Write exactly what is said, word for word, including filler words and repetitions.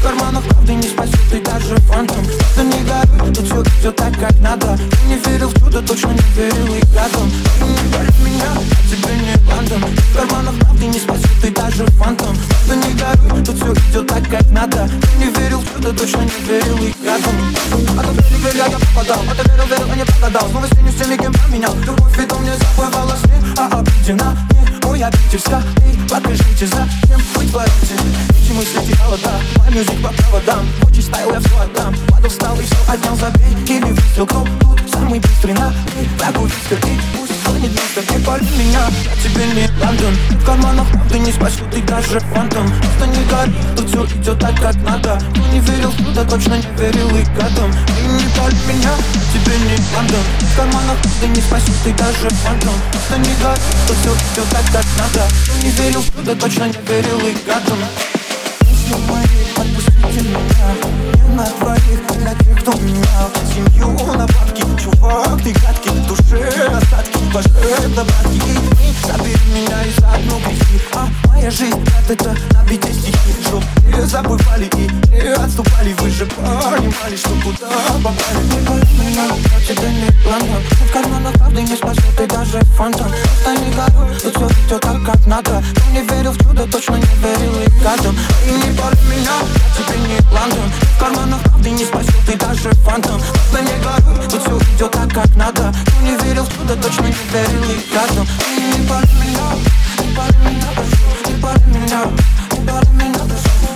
карманах правды не спасет и даже фантом. Просто не горюй, тут все идет так, как надо. Ты не верил в чудо, точно не верил и рядом. Ты не пали меня, а тебе не рандом. В карманах правды не спасет и даже фантом. Просто не горюй, тут все идет так, как надо. Ты не верил в чудо, точно не верил и рядом. А то верил, верил, я попадал. А ты верил, верил, а не прогадал. Снова стеню с теми, кем поменял. Любовь ведь мне заплывала снег, а обидена не мой обидчивска. Эй, подпишите, зачем вы творите? Эти мысли теряла, да, мой мюзик по проводам. Очень стайл, я все отдам. Падал, встал и все отнял, забей. Или выстрел, кто тут самый быстрый на мир. Врагу вискер, и пусть звонит мистер. Не пали меня, я тебе не Лондон. В карманах правды не спасет и даже фантом. Просто не гори, тут все идет так, как надо. Кто не верил в чудо, точно не верил и годом. Ты не пали меня, я тебе не Лондон. В карманах правды не спасет и даже фантом. Просто не гори, тут все идет так, как надо. Кто не верил в чудо, точно не верил и годом. Мысли мои, отпустите меня. Не на двоих, а для тех, кто менял семью на бабки. Чувак, ты гадкий, в душе остатки. Волшебно, братки, забери меня и заодно грехи. А моя жизнь, брат, это набитие стихи. Чтоб не забывали и не отступали. Вы же понимали, что куда попали. Не боли меня, я тебе не Лондон. В карманах правды не спасет и даже фантом. Просто не горюй, тут все идет так, как надо. Кто не верил в чудо, точно не верил и гадом. И не боли меня, я тебе не Лондон. В карманах правды не спасет и даже фантом. Просто не горюй, тут все идет так, как надо. Кто не верил в чудо, точно не верил и гадом. И не боли меня, не боли меня, не боли меня, не боли меня,